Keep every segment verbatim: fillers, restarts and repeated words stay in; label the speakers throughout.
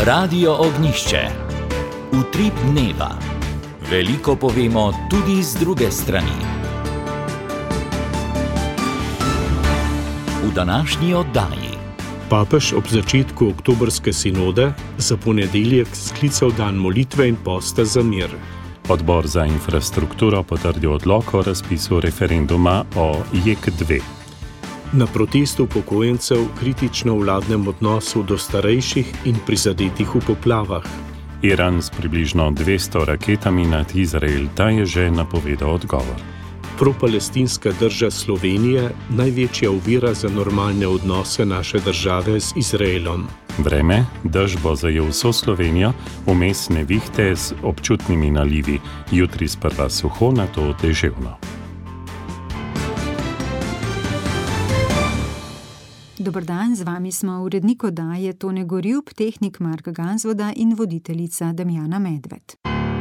Speaker 1: Radio Ognišče. Utrip dneva. Veliko povemo tudi z druge strani. V današnji oddaji.
Speaker 2: Papež ob začetku oktobrske sinode za ponedeljek sklical dan molitve in posta za mir.
Speaker 3: Odbor za infrastrukturo potrdil odlok o razpisu referenduma o J E K dve.
Speaker 2: Na protestu upokojencev kritično vladnem odnosu do starejših in prizadetih v poplavah.
Speaker 3: Iran s približno dvesto raketami nad Izrael, ta je že napovedal odgovor.
Speaker 2: Propalestinska drža Slovenije največja ovira za normalne odnose naše države z Izraelom.
Speaker 3: Vreme, dež bo zajel vso Slovenijo, vmes nevihte z občutnimi nalivi, jutri sprva suho, nato deževno.
Speaker 4: Dober dan, z vami smo urednik oddaje Tone Gorjup, tehnik Mark Gansvoda in voditeljica Damjana Medved.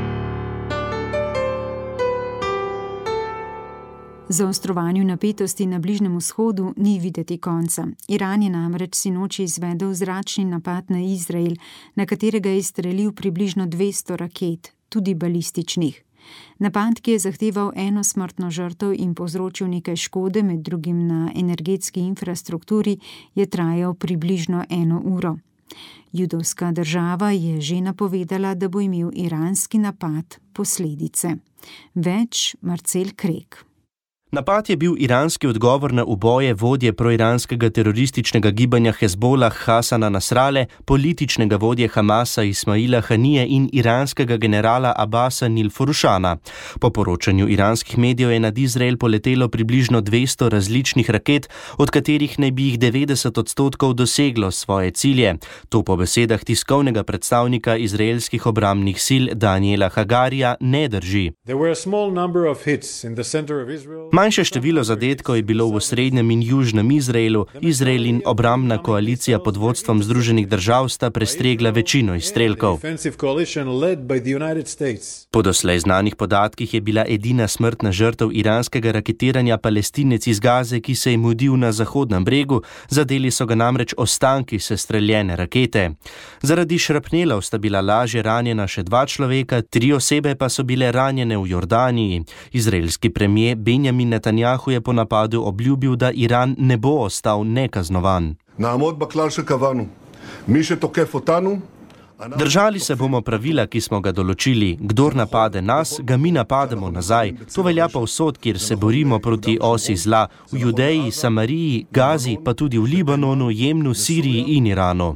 Speaker 4: Zaostrovanju napetosti na Bližnjem vzhodu ni videti konca. Iran je namreč sinoči izvedel zračni napad na Izrael, na katerega je izstrelil približno dvesto raket, tudi balističnih. Napad, ki je zahteval eno smrtno žrtev in povzročil nekaj škode, med drugim na energetski infrastrukturi, je trajal približno eno uro. Judovska država je že napovedala, da bo imel iranski napad posledice. Več Marcel Krek.
Speaker 5: Napad je bil iranski odgovor na uboje vodje proiranskega terorističnega gibanja Hezbolah Hasana Nasrale, političnega vodje Hamasa Ismaila Hanije in iranskega generala Abasa Nilfurušana. Po poročanju iranskih medijev je nad Izrael poletelo približno dvesto različnih raket, od katerih naj bi jih devetdeset odstotkov doseglo svoje cilje. To po besedah tiskovnega predstavnika izraelskih obrambnih sil Daniela Hagarija ne drži. Manjše število zadetkov je bilo v osrednjem in južnem Izraelu. Izrael in obrambna koalicija pod vodstvom Združenih držav sta prestregla večino izstrelkov. Po doslej znanih podatkih je bila edina smrtna žrtev iranskega raketiranja Palestinec iz Gaze, ki se je mudil na Zahodnem bregu, zadeli so ga namreč ostanki sestreljene rakete. Zaradi šrapnelov sta bila lažje ranjena še dva človeka, tri osebe pa so bile ranjene v Jordaniji. Izraelski premier Benjamin Netanjahu je po napadu obljubil, da Iran ne bo ostal nekaznovan. Držali se bomo pravila, ki smo ga določili. Kdor napade nas, ga mi napademo nazaj. To velja povsod, kjer se borimo proti osi zla. V Judeji, Samariji, Gazi, pa tudi v Libanonu, Jemnu, Siriji in Iranu.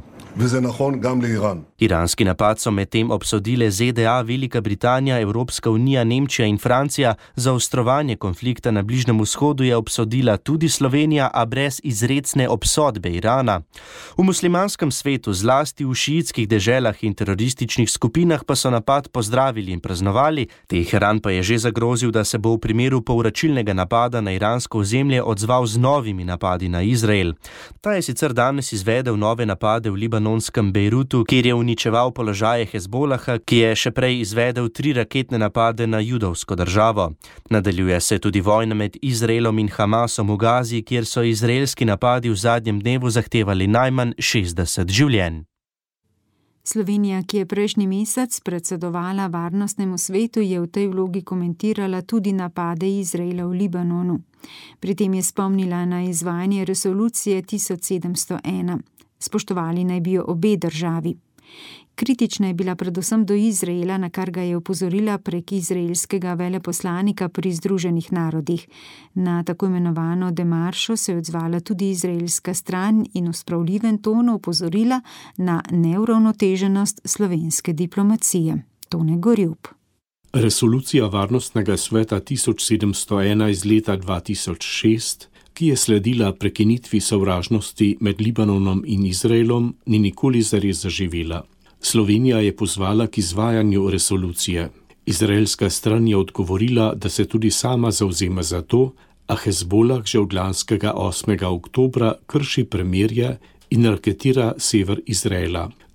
Speaker 5: Iranski napad so medtem obsodile Z D A, Velika Britanija, Evropska unija, Nemčija in Francija. Zaostrovanje konflikta na Bližnjem vzhodu je obsodila tudi Slovenija, a brez izrecne obsodbe Irana. V muslimanskem svetu, zlasti v šiitskih deželah in terorističnih skupinah, pa so napad pozdravili in praznovali. Teheran pa je že zagrozil, da se bo v primeru povračilnega napada na iransko ozemlje odzval z novimi napadi na Izrael. Ta je sicer danes izvedel nove napade v libanonskem Bejrutu, kjer je uničeval položaje Hezbolaha, ki je še prej izvedel tri raketne napade na judovsko državo. Nadaljuje se tudi vojna med Izraelom in Hamasom v Gazi, kjer so izraelski napadi v zadnjem dnevu zahtevali najmanj šestdeset življenj.
Speaker 4: Slovenija, ki je prejšnji mesec predsedovala Varnostnemu svetu, je v tej vlogi komentirala tudi napade Izraela v Libanonu. Pri tem je spomnila na izvajanje resolucije tisoč sedemsto ena. Spoštovali naj bi jo obe državi. Kritična je bila predvsem do Izraela, na kar ga je opozorila prek izraelskega veleposlanika pri Združenih narodih. Na tako imenovano demaršo se je odzvala tudi izraelska stran in v spravljivem tonu opozorila na neuravnoteženost slovenske diplomacije. Tone Gorjup.
Speaker 2: Resolucija Varnostnega sveta tisoč sedemsto ena iz leta dva tisoč šest, ki je sledila prekinitvi sovražnosti med Libanonom in Izraelom, ni nikoli zares zaživela. Slovenija je pozvala k izvajanju resolucije. Izraelska stran je odgovorila, da se tudi sama zavzema za to, a Hezbolah že od lanskega osmega oktobra krši premirje in raketira sever Izraela.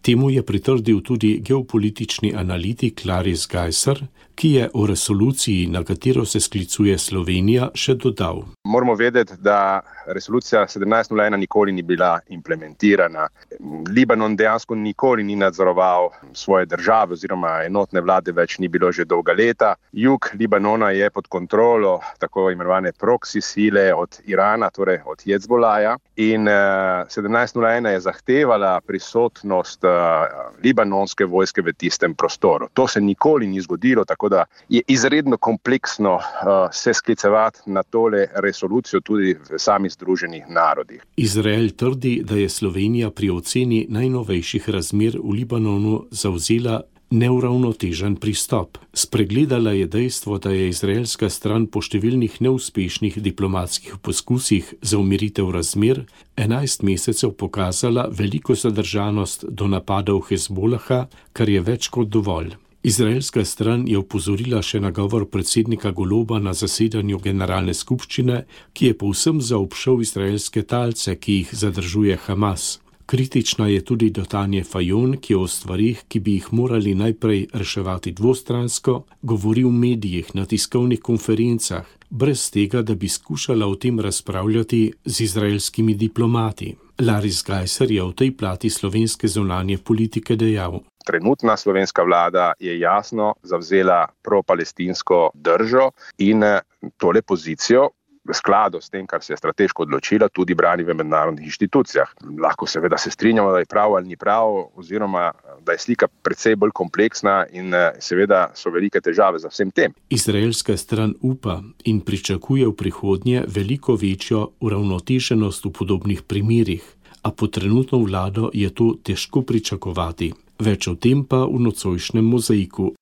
Speaker 2: Temu je pritrdil tudi geopolitični analitik Laris Geiser, ki je o resoluciji, na katero se sklicuje Slovenija, še dodal.
Speaker 6: Moramo vedeti, da resolucija sedemnajst nula ena nikoli ni bila implementirana. Libanon dejansko nikoli ni nadzoroval svoje države oziroma enotne vlade več ni bilo že dolga leta. Jug Libanona je pod kontrolo tako imenovane proxy sile od Irana, torej od Hezbolaja. In uh, sedemnajst nula ena je zahtevala prisotnost uh, libanonske vojske v tistem prostoru. To se nikoli ni zgodilo, tako da je izredno kompleksno uh, se sklicevati na tole resolucijo tudi v samih Združenih narodih.
Speaker 2: Izrael trdi, da je Slovenija pri oceni najnovejših razmer v Libanonu zavzela neuravnotežen pristop. Spregledala je dejstvo, da je izraelska stran po številnih neuspešnih diplomatskih poskusih za umiritev razmer enajst mesecev pokazala veliko zadržanost do napadov Hezbolaha, kar je več kot dovolj. Izraelska stran je opozorila še na govor predsednika Goloba na zasedanju generalne skupščine, ki je povsem zaobšel izraelske talce, ki jih zadržuje Hamas. Kritična je tudi do Tanje Fajon, ki o stvarih, ki bi jih morali najprej reševati dvostransko, govori v medijih, na tiskovnih konferencah, brez tega, da bi skušala o tem razpravljati z izraelskimi diplomati. Laris Geiser je o tej plati slovenske zunanje politike dejal.
Speaker 6: Trenutna slovenska vlada je jasno zavzela pro-palestinsko držo in tole pozicijo v skladu s tem, kar se je strateško odločila, tudi brani v mednarodnih inštitucijah. Lahko seveda se strinjamo, da je prav ali ni prav, oziroma da je slika precej bolj kompleksna in seveda so velike težave za vsem tem.
Speaker 2: Izraelska stran upa in pričakuje v prihodnje veliko večjo uravnoteženost v podobnih primerih, a po trenutno vlado je to težko pričakovati. Več o tem pa v nocojšnjem mozaiku.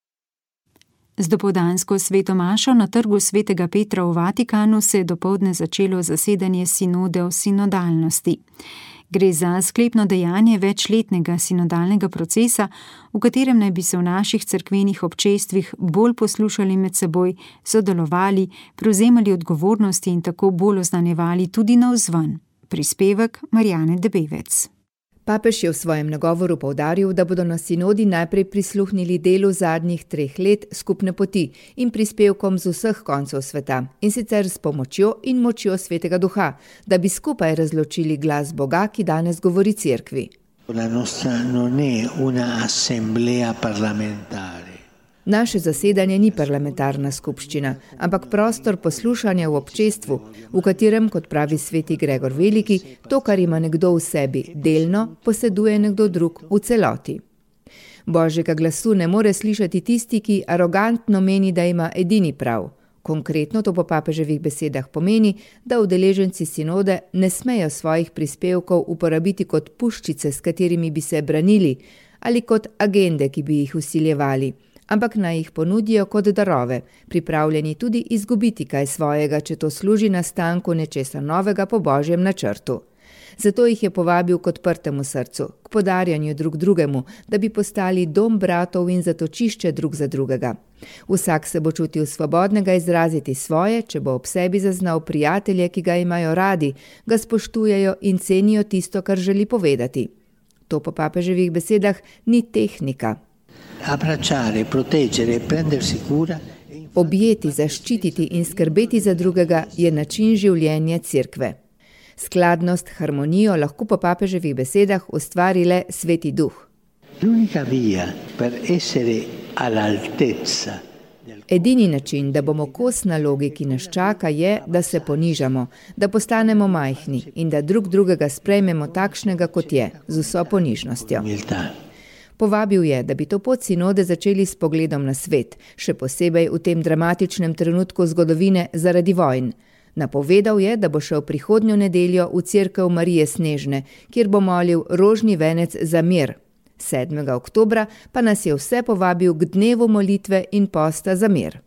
Speaker 4: Z dopoldansko sveto mašo na trgu svetega Petra v Vatikanu se je dopoldne začelo zasedanje sinode o sinodalnosti. Gre za sklepno dejanje večletnega sinodalnega procesa, v katerem naj bi se v naših cerkvenih občestvih bolj poslušali med seboj, sodelovali, prevzemali odgovornosti in tako bolj oznanjevali tudi navzven. Prispevek Marjane Debevec.
Speaker 7: Papež je v svojem nagovoru poudaril, da bodo na sinodi najprej prisluhnili delu zadnjih treh let skupne poti in prispevkom z vseh koncev sveta, in sicer s pomočjo in močjo Svetega Duha, da bi skupaj razločili glas Boga, ki danes govori cerkvi.
Speaker 8: La nostra non è una assemblea parlamentare.
Speaker 7: Naše zasedanje ni parlamentarna skupščina, ampak prostor poslušanja v občestvu, v katerem, kot pravi sveti Gregor Veliki, to, kar ima nekdo v sebi delno, poseduje nekdo drug v celoti. Božjega glasu ne more slišati tisti, ki arogantno meni, da ima edini prav. Konkretno to po papeževih besedah pomeni, da udeleženci sinode ne smejo svojih prispevkov uporabiti kot puščice, s katerimi bi se branili, ali kot agende, ki bi jih vsiljevali, ampak naj jih ponudijo kot darove, pripravljeni tudi izgubiti kaj svojega, če to služi nastanku nečesa novega po Božjem načrtu. Zato jih je povabil k odprtemu srcu, k podarjanju drug drugemu, da bi postali dom bratov in zatočišče drug za drugega. Vsak se bo čutil svobodnega izraziti svoje, če bo ob sebi zaznal prijatelje, ki ga imajo radi, ga spoštujejo in cenijo tisto, kar želi povedati. To po papeževih besedah ni tehnika.
Speaker 8: Abbracciare, proteggere, prendersi cura.
Speaker 7: Objeti, zaščititi in skrbeti za drugega je način življenja cerkve. Skladnost, harmonijo lahko po papeževih besedah ustvari le Sveti Duh.
Speaker 8: L'unica via per essere all'altezza.
Speaker 7: Edini način, da bomo kos nalogi, ki nas čaka, je, da se ponižamo, da postanemo majhni in da drug drugega sprejmemo takšnega, kot je, z vso ponižnostjo. Povabil je, da bi to pot sinode začeli s pogledom na svet, še posebej v tem dramatičnem trenutku zgodovine zaradi vojn. Napovedal je, da bo šel prihodnjo nedeljo v cerkev Marije Snežne, kjer bo molil rožni venec za mir. sedmega oktobra pa nas je vse povabil k dnevu molitve in posta za mir.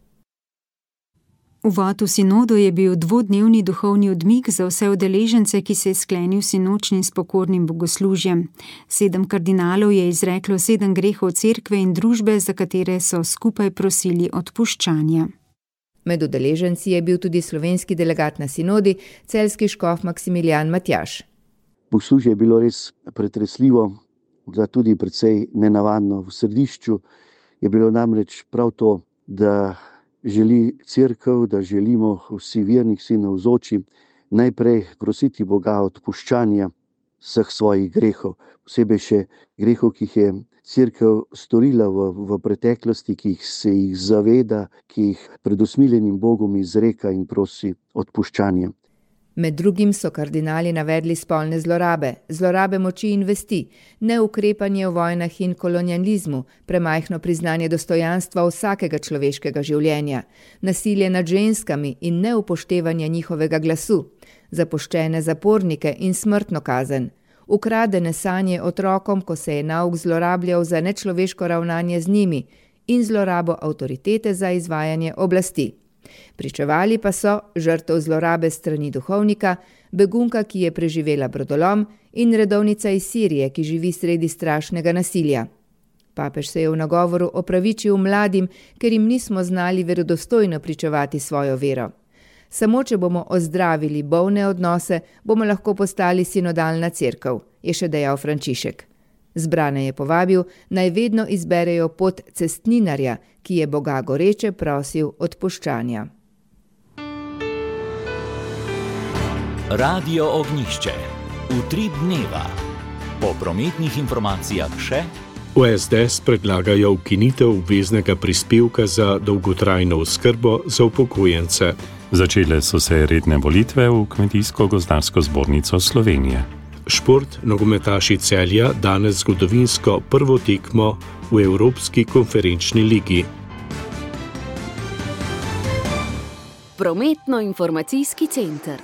Speaker 4: Uvod v sinodo je bil dvodnevni duhovni odmik za vse udeležence, ki se je sklenil sinočnim s pokornim bogoslužjem. Sedem kardinalov je izreklo sedem grehov cerkve in družbe, za katere so skupaj prosili odpuščanja.
Speaker 7: Med udeleženci je bil tudi slovenski delegat na sinodi, celjski škof Maksimilijan Matjaž.
Speaker 9: Bogoslužje je bilo res pretresljivo, morda tudi precej nenavadno. V središču je bilo namreč prav to, da želi cerkev, da želimo vsi verni, vsi navzoči najprej prositi Boga odpuščanja vseh svojih grehov, posebej še grehov, ki jih je cerkev storila v, v preteklosti, ki jih se jih zaveda, ki jih pred usmiljenim Bogom izreka in prosi odpuščanja.
Speaker 7: Med drugim so kardinali navedli spolne zlorabe, zlorabe moči in vesti, neukrepanje v vojnah in kolonializmu, premajhno priznanje dostojanstva vsakega človeškega življenja, nasilje nad ženskami in neupoštevanje njihovega glasu, zapuščene zapornike in smrtno kazen, ukradene sanje otrokom, ko se je nauk zlorabljal za nečloveško ravnanje z njimi, in zlorabo avtoritete za izvajanje oblasti. Pričevali pa so žrtev zlorabe strani duhovnika, begunka, ki je preživela brodolom, in redovnica iz Sirije, ki živi sredi strašnega nasilja. Papež se je v nagovoru opravičil mladim, ker jim nismo znali verodostojno pričevati svojo vero. Samo če bomo ozdravili bolne odnose, bomo lahko postali sinodalna cerkev, je še dejal Frančišek. Zbrane je povabil, naj vedno izberejo pot cestninarja, ki je Boga goreče prosil odpuščanja.
Speaker 1: Radio Ognjišče. Utrip dneva. Po prometnih informacijah še...
Speaker 2: V es de es predlagajo ukinitev obveznega prispevka za dolgotrajno oskrbo za upokojence.
Speaker 3: Začele so se redne volitve v Kmetijsko-gozdarsko zbornico Slovenije.
Speaker 2: Šport, nogometaši Celja danes zgodovinsko prvo tekmo v Evropski konferenčni ligi.
Speaker 10: Prometno-informacijski center.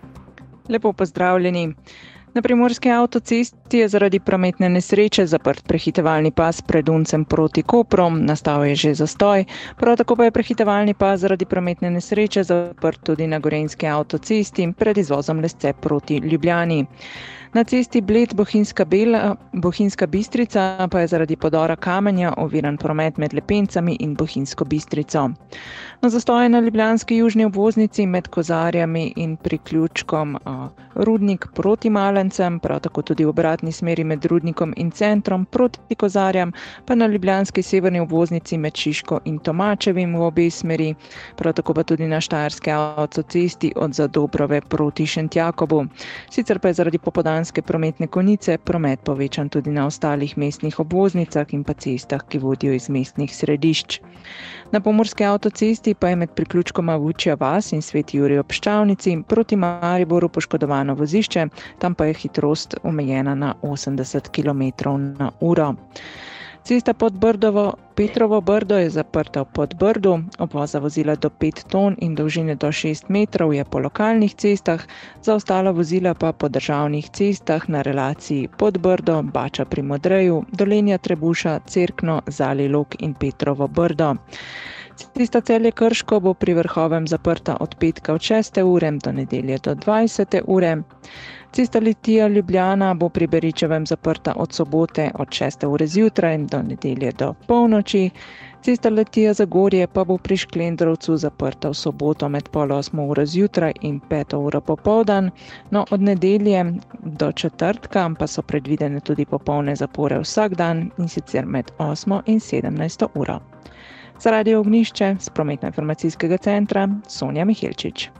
Speaker 11: Lepo pozdravljeni. Na primorski avtocesti je zaradi prometne nesreče zaprt prehitevalni pas pred Uncem proti Koprom, nastal je že zastoj, prav tako pa je prehitevalni pas zaradi prometne nesreče zaprt tudi na gorenjski avtocesti pred izvozom Lesce proti Ljubljani. Na cesti Bled-Bohinjska Bela, Bohinjska Bistrica pa je zaradi podora kamenja oviran promet med Lepencami in Bohinjsko Bistrico. Na zastoje na ljubljanski južni obvoznici med Kozarjami in priključkom uh, Rudnik proti Malencem, prav tako tudi v obratni smeri med Rudnikom in centrom proti Kozarjam, pa na ljubljanski severni obvoznici med Šiško in Tomačevim v obe smeri, prav tako pa tudi na štajerski avtocesti od Zadobrove proti Šentjakobu. Sicer pa je zaradi popoldanske prometne konice promet povečan tudi na ostalih mestnih obvoznicah in pa cestah, ki vodijo iz mestnih središč. Na pomurski avtocesti pa je med priključkoma Vučja vas in Sveti Jurij ob Ščavnici proti Mariboru poškodovano vozišče, tam pa je hitrost omejena na osemdeset kilometrov na uro. Cesta Podbrdovo Petrovo Brdo je zaprta v Podbrdu, obvoza vozila do pet ton in dolžine do šest metrov je po lokalnih cestah, za ostala vozila pa po državnih cestah na relaciji Podbrdo, Bača pri Modreju, Dolenja Trebuša, Cerkno, Zali Log in Petrovo Brdo. Cesta Celje Krško bo pri Vrhovem zaprta od petka od šeste ure do nedelje do dvajsete ure. Cesta Litija Ljubljana bo pri Beričevem zaprta od sobote od šeste ure zjutraj do nedelje do polnoči. Cesta Litija Zagorje pa bo pri Šklendrovcu zaprta v soboto med pol osmo uro zjutraj in peto uro popoldan. No, od nedelje do četrtka pa so predvidene tudi popolne zapore vsak dan in sicer med osmo in sedemnajsto uro. Za Radio Ognjišče z prometno-informacijskega centra Sonja Miheličič.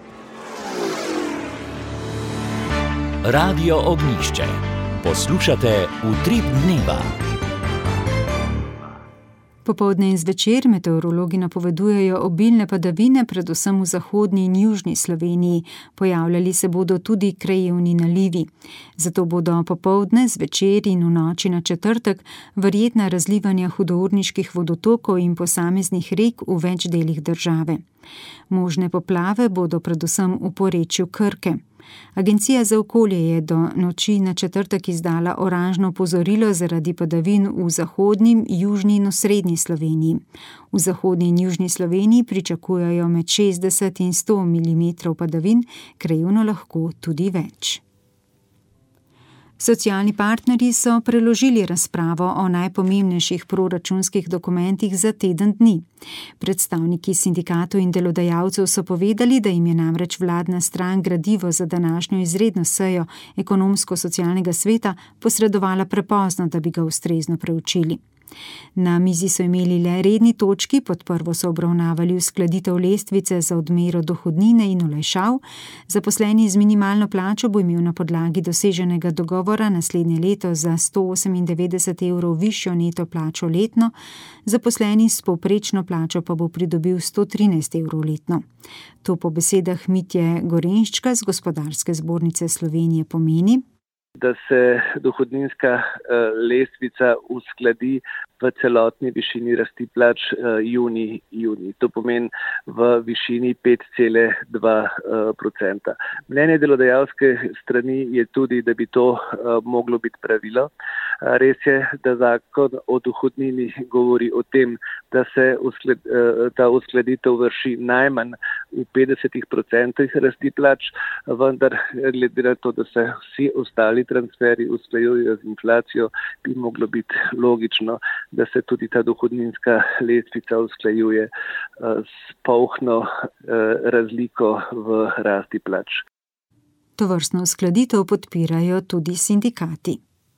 Speaker 1: Radio Ognjišče. Poslušate Utrip dneva.
Speaker 4: Popoldne in zvečer meteorologi napovedujejo obilne padavine, predvsem v zahodni in južni Sloveniji. Pojavljali se bodo tudi krajevni nalivi. Zato bodo popoldne, zvečer in v noči na četrtek verjetna razlivanja hudourniških vodotokov in posameznih rek v več delih države. Možne poplave bodo predvsem v porečju Krke. Agencija za okolje je do noči na četrtek izdala oranžno opozorilo zaradi padavin v zahodni, južni in osrednji Sloveniji. V zahodni in južni Sloveniji pričakujejo med šestdeset in sto milimetrov padavin, krajevno lahko tudi več. Socialni partnerji so preložili razpravo o najpomembnejših proračunskih dokumentih za teden dni. Predstavniki sindikatov in delodajalcev so povedali, da jim je namreč vladna stran gradivo za današnjo izredno sejo ekonomsko-socialnega sveta posredovala prepozno, da bi ga ustrezno preučili. Na mizi so imeli le redni točki, pod prvo so obravnavali uskladitev lestvice za odmero dohodnine in olajšav. Zaposleni z minimalno plačo bo imel na podlagi doseženega dogovora naslednje leto za sto osemindevetdeset evrov višjo neto plačo letno, zaposleni s povprečno plačo pa bo pridobil sto trinajst evrov letno. To po besedah Mitje Gorenščka z Gospodarske zbornice Slovenije pomeni,
Speaker 12: da se dohodninska lestvica uskladi v celotni višini rasti plač junij, junij. To pomeni v višini pet cela dva procenta. Mnenje delodajalske strani je tudi, da bi to moglo biti pravilo. Res je, da zakon o dohodnini govori o tem, da se usklad, ta uskladitev vrši najmanj v petdesetih procentih rasti plač, vendar glede na to, da se vsi ostali transferi usklajujejo z inflacijo, bi moglo biti logično, da se tudi ta dohodninska lestvica usklajuje s polhno razliko v rasti plač.
Speaker 4: Tovrstno uskladitev podpirajo tudi sindikati.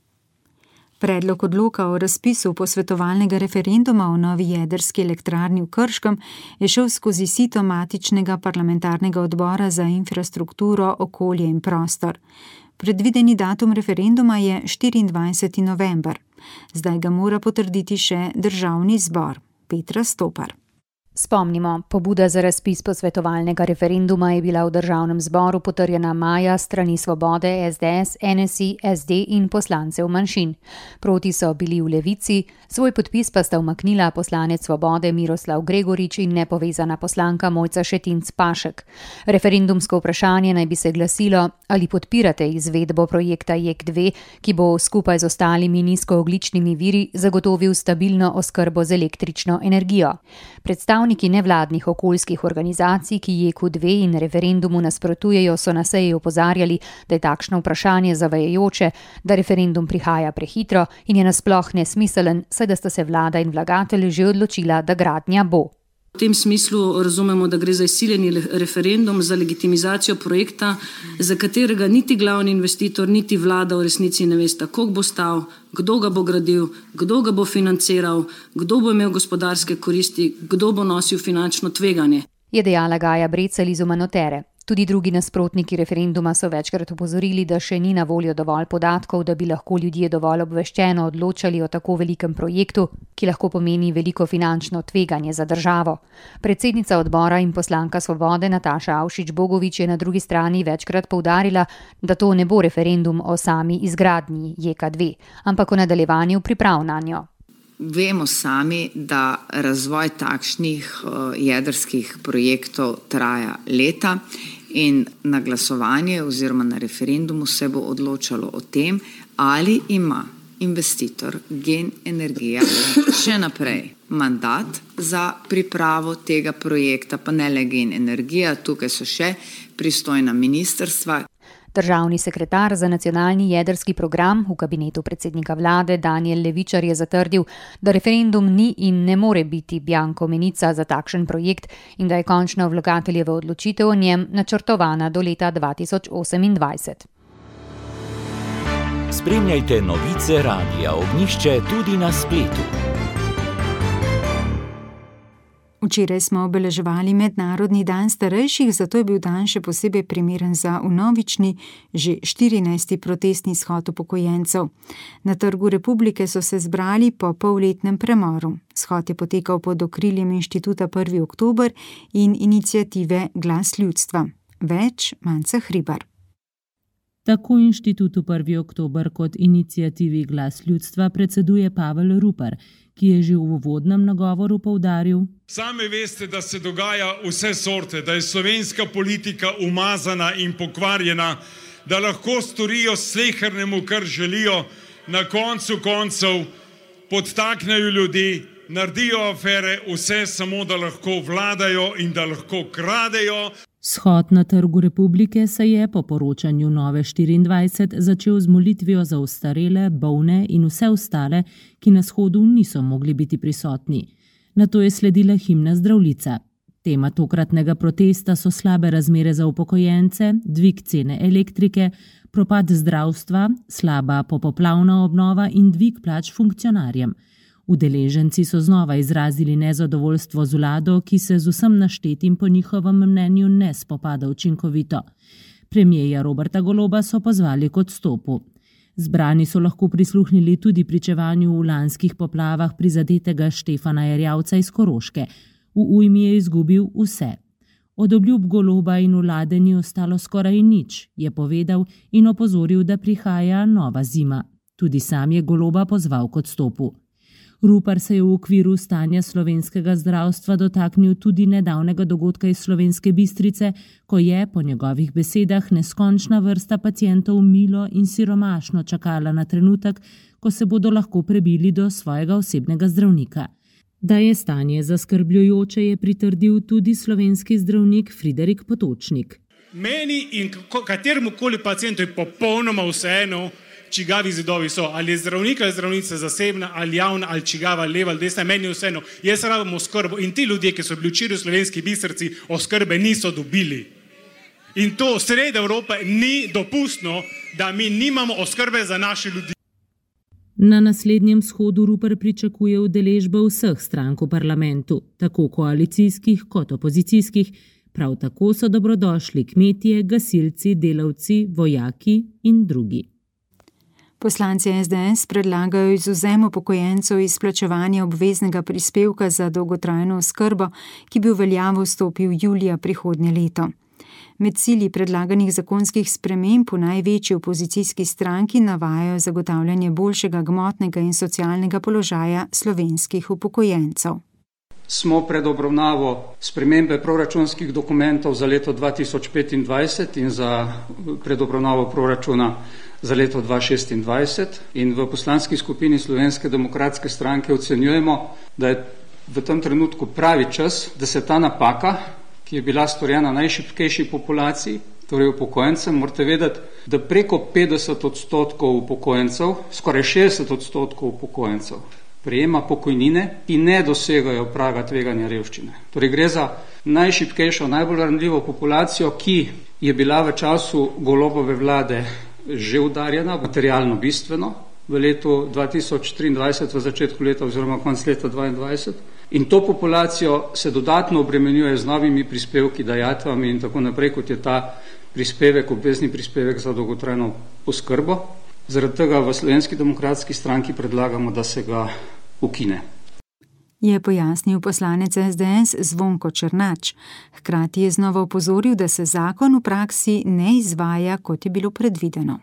Speaker 4: Predlog odloka o razpisu posvetovalnega referenduma o novi jedrski elektrarni v Krškem je šel skozi sito matičnega parlamentarnega odbora za infrastrukturo, okolje in prostor. Predvideni datum referenduma je štiriindvajseti november. Zdaj ga mora potrditi še Državni zbor. Petra Stopar.
Speaker 13: Spomnimo, pobuda za razpis posvetovalnega referenduma je bila v Državnem zboru potrjena maja strani Svobode, es de es, en es i, es de in poslancev manjšin. Proti so bili v Levici, svoj podpis pa sta umaknila poslanec Svobode Miroslav Gregorič in nepovezana poslanka Mojca Šetinc Pašek. Referendumsko vprašanje naj bi se glasilo, ali podpirate izvedbo projekta J E K dve, ki bo skupaj z ostalimi nizkoogljičnimi viri zagotovil stabilno oskrbo z električno energijo. Predstavniki nevladnih okoljskih organizacij, ki J E K dve in referendumu nasprotujejo, so na seji opozarjali, da je takšno vprašanje zavajajoče, da referendum prihaja prehitro in je nasploh nesmiselen, saj da sta se vlada in vlagatelji že odločila, da gradnja bo.
Speaker 14: V tem smislu razumemo, da gre za izsiljeni referendum za legitimizacijo projekta, za katerega niti glavni investitor, niti vlada v resnici ne vesta, koliko bo stal, kdo ga bo gradil, kdo ga bo financiral, kdo bo imel gospodarske koristi, kdo bo nosil finančno tveganje.
Speaker 13: Je dejala Gaja Brecelj iz Umanotere. Tudi drugi nasprotniki referenduma so večkrat opozorili, da še ni na voljo dovolj podatkov, da bi lahko ljudje dovolj obveščeno odločali o tako velikem projektu, ki lahko pomeni veliko finančno tveganje za državo. Predsednica odbora in poslanka Svobode Nataša Avšič Bogovič je na drugi strani večkrat poudarila, da to ne bo referendum o sami izgradnji J E K dve, ampak o nadaljevanju priprav nanjo.
Speaker 15: Vemo sami, da razvoj takšnih jedrskih projektov traja leta in na glasovanje oziroma na referendumu se bo odločalo o tem, ali ima investitor Gen Energija še naprej mandat za pripravo tega projekta, pa ne le Gen Energija, tukaj so še pristojna ministrstva.
Speaker 13: Državni sekretar za nacionalni jedrski program v kabinetu predsednika vlade Danijel Levičar je zatrdil, da referendum ni in ne more biti bianko menica za takšen projekt in da je končna vlagateljeva odločitev o njem načrtovana do leta dva tisoč osemindvajset.
Speaker 1: Spremljajte novice Radia Ognjišče tudi na spletu.
Speaker 4: Včeraj smo obeleževali Mednarodni dan starejših, zato je bil dan še posebej primeren za vnovični, že štirinajsti protestni shod upokojencev. Na Trgu Republike so se zbrali po polletnem premoru. Shod je potekal pod okriljem Inštituta prvi oktober in iniciative Glas ljudstva. Več Manca Hribar.
Speaker 16: Tako Inštitutu prvi oktober kot inicijativi Glas ljudstva predseduje Pavel Rupar, ki je že v uvodnem nagovoru poudaril:
Speaker 17: Sami veste, da se dogaja vse sorte, da je slovenska politika umazana in pokvarjena, da lahko storijo slehernemu, kar želijo, na koncu koncev podtaknejo ljudi, naredijo afere, vse samo, da lahko vladajo in da lahko kradejo.
Speaker 16: Shod na Trgu Republike se je po poročanju Nove štiriindvajset začel z molitvijo za ostarele, bolne in vse ostale, ki na shodu niso mogli biti prisotni. Nato je sledila himna Zdravljica. Tema tokratnega protesta so slabe razmere za upokojence, dvig cene elektrike, propad zdravstva, slaba popoplavna obnova in dvig plač funkcionarjem. Udeleženci so znova izrazili nezadovoljstvo z vlado, ki se z vsem naštetim po njihovem mnenju ne spopada učinkovito. Premierja Roberta Goloba so pozvali k odstopu. Zbrani so lahko prisluhnili tudi pričevanju v lanskih poplavah prizadetega Štefana Erjavca iz Koroške. V ujmi je izgubil vse. Od obljub Goloba in vlade ni ostalo skoraj nič, je povedal in opozoril, da prihaja nova zima. Tudi sam je Goloba pozval k odstopu. Rupar se je v okviru stanja slovenskega zdravstva dotaknil tudi nedavnega dogodka iz Slovenske Bistrice, ko je, po njegovih besedah, neskončna vrsta pacientov milo in siromašno čakala na trenutek, ko se bodo lahko prebili do svojega osebnega zdravnika. Da je stanje zaskrbljujoče, je pritrdil tudi slovenski zdravnik Friderik Potočnik.
Speaker 18: Meni in kateremu koli pacientu je popolnoma vseeno, čigavi zidovi so, ali je zdravnik ali zdravnica zasebna, ali javna, ali čigava, leva ali desna, meni je vseeno. Jaz rabim oskrbo in ti ljudje, ki so bili včeraj v Slovenski Bistrici, oskrbe niso dobili. In to sredi Evrope ni dopustno, da mi nimamo oskrbe za naše ljudi.
Speaker 16: Na naslednjem shodu Rupar pričakuje udeležbo vseh strank v parlamentu, tako koalicijskih kot opozicijskih. Prav tako so dobrodošli kmetje, gasilci, delavci, vojaki in drugi.
Speaker 4: Poslanci S D S predlagajo izvzem upokojencev iz plačevanja obveznega prispevka za dolgotrajno oskrbo, ki bi v veljavo vstopil julija prihodnje leto. Med cilji predlaganih zakonskih sprememb v največji opozicijski stranki navajajo zagotavljanje boljšega gmotnega in socialnega položaja slovenskih upokojencev.
Speaker 19: Smo pred obravnavo spremembe proračunskih dokumentov za leto dva tisoč petindvajset in za pred obravnavo proračuna za leto dva tisoč šestindvajset in v poslanski skupini Slovenske demokratske stranke ocenjujemo, da je v tem trenutku pravi čas, da se ta napaka, ki je bila storjena najšibkejši populaciji, torej upokojencem, morate vedeti, da preko petdeset odstotkov upokojencev, skoraj šestdeset odstotkov upokojencev, prejema pokojnine, ki ne dosegajo praga tveganja revščine. Torej gre za najšibkejšo, najbolj ranljivo populacijo, ki je bila v času Golobove vlade že udarjena, materialno bistveno, v letu dva tisoč triindvajset, v začetku leta oziroma konc leta dvaindvajset. In to populacijo se dodatno obremenjuje z novimi prispevki, dajatvami in tako naprej, kot je ta prispevek, obvezni prispevek za dolgotrajno oskrbo. Zaradi tega v Slovenski demokratski stranki predlagamo, da se ga ukine.
Speaker 4: Je pojasnil poslanec S D S Zvonko Černač. Hkrati je znova opozoril, da se zakon v praksi ne izvaja, kot je bilo predvideno.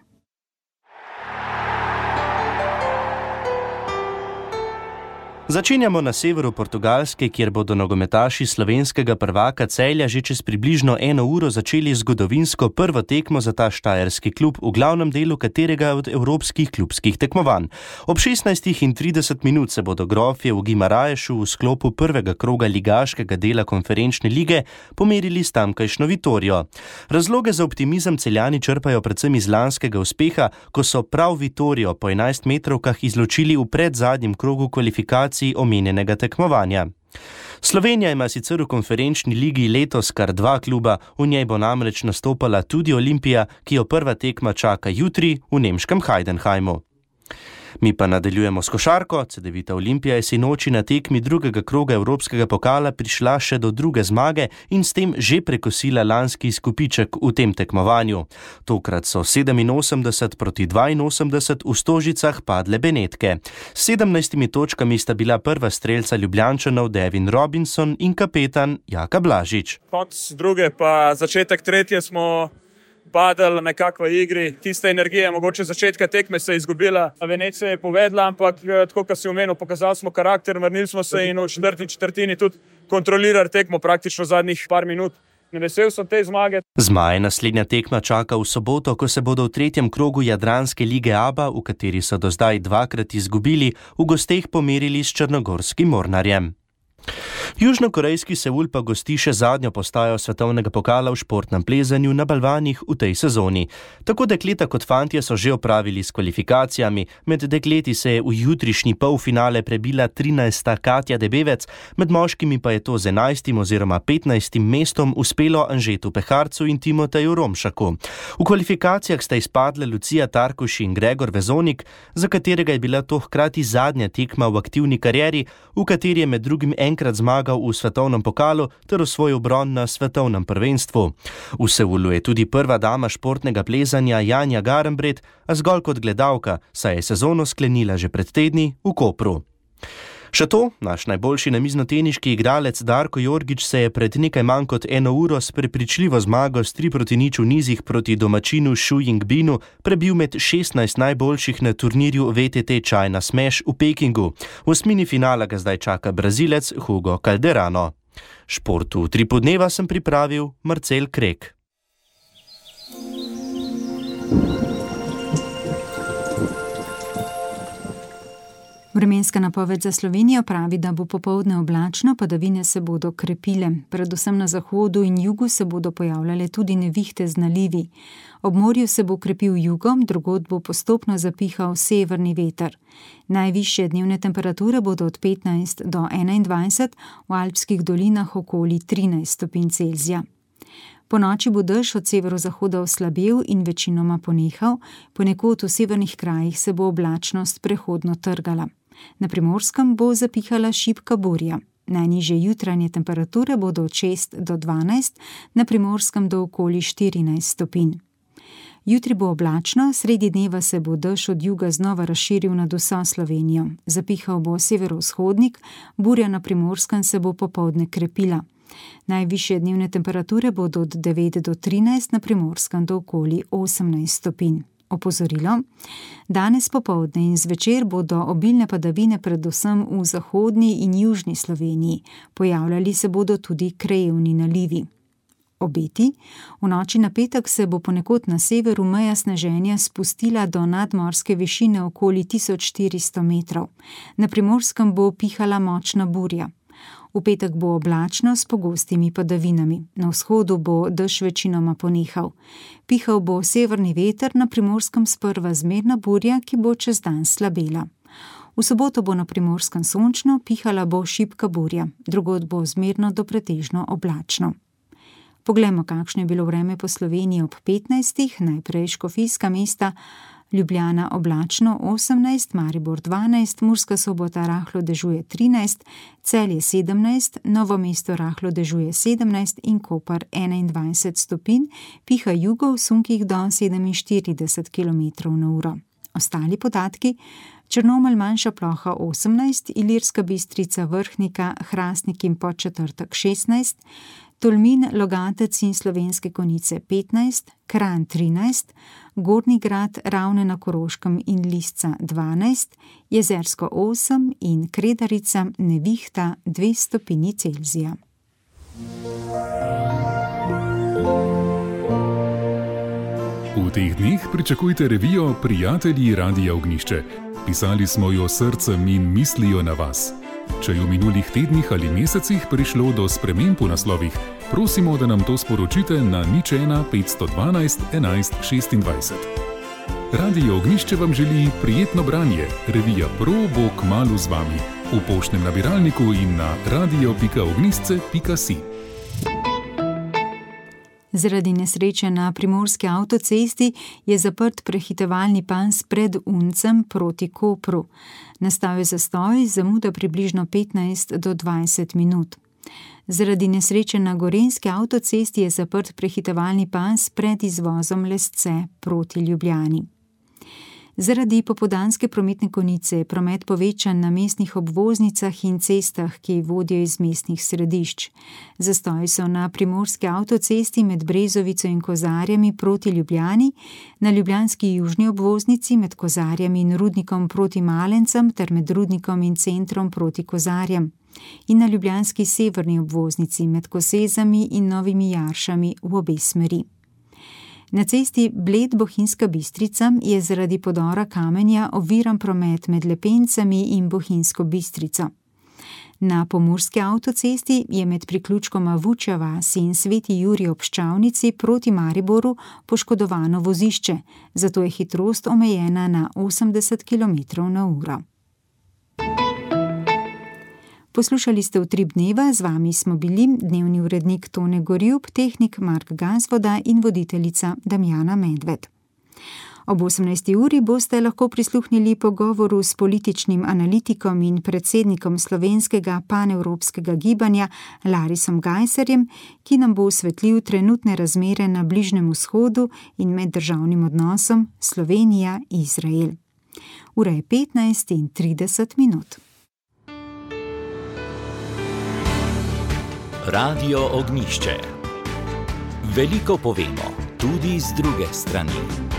Speaker 5: Začenjamo na severu Portugalske, kjer bodo nogometaši slovenskega prvaka Celja že čez približno eno uro začeli zgodovinsko prvo tekmo za ta štajerski klub, v glavnem delu katerega od evropskih klubskih tekmovanj. Ob šestnajstih in trideset minut se bodo grofje v Gimaraješu v sklopu prvega kroga ligaškega dela konferenčne lige pomerili s tamkajšnjo Vitorijo. Razloge za optimizem Celjani črpajo predvsem iz lanskega uspeha, ko so prav Vitorijo po enajstmetrovkah izločili v predzadnjem krogu kvalifikacij omenjenega tekmovanja. Slovenija ima sicer v konferenčni ligi letos kar dva kluba, v njej bo namreč nastopala tudi Olimpija, ki jo prva tekma čaka jutri v nemškem Heidenheimu. Mi pa nadaljujemo s košarko. Cedevita Olimpija je sinoči na tekmi drugega kroga evropskega pokala prišla še do druge zmage in s tem že prekosila lanski izkupiček v tem tekmovanju. Tokrat so sedeminosemdeset proti dvainosemdeset v Stožicah padle Benetke. S sedemnajstimi točkami sta bila prva strelca Ljubljančanov Devin Robinson in kapetan Jaka Blažič.
Speaker 20: Konc druge pa začetek tretje smo padali nekako v igri. Tista energija, mogoče začetka tekme se je izgubila. Venecija je povedla, ampak tako, kot si omenil, pokazali smo karakter, vrnili smo se in v četrti četrtini tudi kontrolirali tekmo praktično zadnjih par minut. Vesel sem te zmage.
Speaker 5: Zmaje naslednja tekma čaka v soboto, ko se bodo v tretjem krogu Jadranske lige A B A, v kateri so do zdaj dvakrat izgubili, v gosteh pomerili s črnogorskim Mornarjem. Južnokorejski Seul pa gosti še zadnjo postajo svetovnega pokala v športnem plezanju na balvanih v tej sezoni. Tako dekleta kot fantje so že opravili s kvalifikacijami. Med dekleti se je v jutrišnji polfinale prebila trinajsta Katja Debevec, med moškimi pa je to z enajstim oziroma petnajstim mestom uspelo Anžetu Peharcu in Timoteju Romšaku. V kvalifikacijah sta izpadle Lucija Tarkuš in Gregor Vezonik, za katerega je bila to hkrati zadnja tekma v aktivni karieri, v kateri je med drugim enkrat zmagal v svetovnem pokalu ter osvojil bron na svetovnem prvenstvu. V Seulu je tudi prva dama športnega plezanja Janja Garnbret, a zgolj kot gledalka, saj je sezono sklenila že pred tedni v Kopru. Še to, naš najboljši namiznoteniški igralec Darko Jorgič se je pred nekaj manj kot eno uro s prepričljivo zmago s tri proti nič v nizih proti domačinu Shu Yingbinu prebil med šestnajst najboljših na turnirju V T T China Smash v Pekingu. V osmini finala ga zdaj čaka Brazilec Hugo Calderano. Športu tri podneva sem pripravil Marcel Krek.
Speaker 4: Vremenska napoved za Slovenijo pravi, da bo popoldne oblačno, padavine se bodo krepile. Predvsem na zahodu in jugu se bodo pojavljale tudi nevihte z nalivi. Ob morju se bo krepil jugom, drugod bo postopno zapihal severni veter. Najvišje dnevne temperature bodo od petnajst do enaindvajset, v alpskih dolinah okoli trinajst stopinj Celzija. Po noči bo dež od severozahoda oslabel in večinoma ponehal, ponekod v severnih krajih se bo oblačnost prehodno trgala. Na Primorskem bo zapihala šibka burja. Najnižje jutranje temperature bodo od šest do dvanajst, na Primorskem do okoli štirinajst stopinj. Jutri bo oblačno, sredi dneva se bo dež od juga znova razširil nad vso Slovenijo. Zapihal bo severovzhodnik, burja na Primorskem se bo popoldne krepila. Najvišje dnevne temperature bodo od devet do trinajst, na Primorskem do okoli osemnajst stopinj. Opozorilo: danes popoldne in zvečer bodo obilne padavine predvsem v zahodni in južni Sloveniji. Pojavljali se bodo tudi krajevni nalivi. Obeti: v noči na petek se bo ponekod na severu meja sneženja spustila do nadmorske višine okoli tisoč štiristo metrov. Na Primorskem bo pihala močna burja. V petek bo oblačno s pogostimi padavinami. Na vzhodu bo dež večinoma ponehal. Pihal bo severni veter, na Primorskem sprva zmerna burja, ki bo čez dan slabela. V soboto bo na Primorskem sončno, pihala bo šibka burja, drugod bo zmerno do pretežno oblačno. Poglejmo, kakšno je bilo vreme po Sloveniji ob petnajstih, najprej škofijska mesta: Ljubljana oblačno osemnajst, Maribor dvanajst, Murska Sobota rahlo dežuje trinajst, Celje sedemnajst, Novo mesto rahlo dežuje sedemnajst in Koper enaindvajset stopinj, piha jugo v sunkih do sedeminštirideset kilometrov na uro. Ostali podatki: Črnomelj manjša ploha osemnajst, Ilirska Bistrica, Vrhnika, Hrastnik in Podčetrtek šestnajst, Tolmin, Logatec in Slovenske Konjice petnajst, Kranj trinajst, Gornji Grad, Ravne na Koroškem in Lisca dvanajst, Jezersko osem in Kredarica nevihta dve stopinji Celzija.
Speaker 21: V teh dneh pričakujte revijo Prijatelji Radia Ognjišče. Pisali smo jo srcem in mislijo na vas. Če je v minulih tednih ali mesecih prišlo do sprememb v naslovih, prosimo, da nam to sporočite na nič ena petsto dvanajst enajst šestindvajset. Radio Ognjišče vam želi prijetno branje. Revija Pro bo kmalu z vami. V poštnem nabiralniku in na radio pika ognjišče pika si.
Speaker 4: Zaradi nesreče na primorski avtocesti je zaprt prehitevalni pas pred Uncem proti Kopru. Nastal je zastoj, zamuda približno petnajst do dvajset minut. Zaradi nesreče na gorenjski avtocesti je zaprt prehitevalni pas pred izvozom Lesce proti Ljubljani. Zaradi popoldanske prometne konice je promet povečan na mestnih obvoznicah in cestah, ki vodijo iz mestnih središč. Zastoji so na primorski avtocesti med Brezovico in Kozarjami proti Ljubljani, na ljubljanski južni obvoznici med Kozarjami in Rudnikom proti Malencem ter med Rudnikom in Centrom proti Kozarjem in na ljubljanski severni obvoznici med Kosezami in Novimi Jaršami v obe smeri. Na cesti Bled-Bohinjska Bistrica je zaradi podora kamenja oviran promet med Lepencami in Bohinjsko Bistrico. Na pomurski avtocesti je med priključkoma Vučja vas in Sveti Jurij ob Ščavnici proti Mariboru poškodovano vozišče, zato je hitrost omejena na osemdeset kilometrov na uro. Poslušali ste Utrip dneva, z vami smo bili dnevni urednik Tone Gorjup, tehnik Mark Gazvoda in voditeljica Damjana Medved. Ob osemnajsti uri boste lahko prisluhnili pogovoru s političnim analitikom in predsednikom slovenskega panevropskega gibanja Larisom Gajserjem, ki nam bo osvetlil trenutne razmere na Bližnjem vzhodu in meddržavnim odnosom Slovenija-Izrael. Ura je petnajst in trideset minut.
Speaker 1: Radio Ognjišče. Veliko povemo, tudi z druge strani.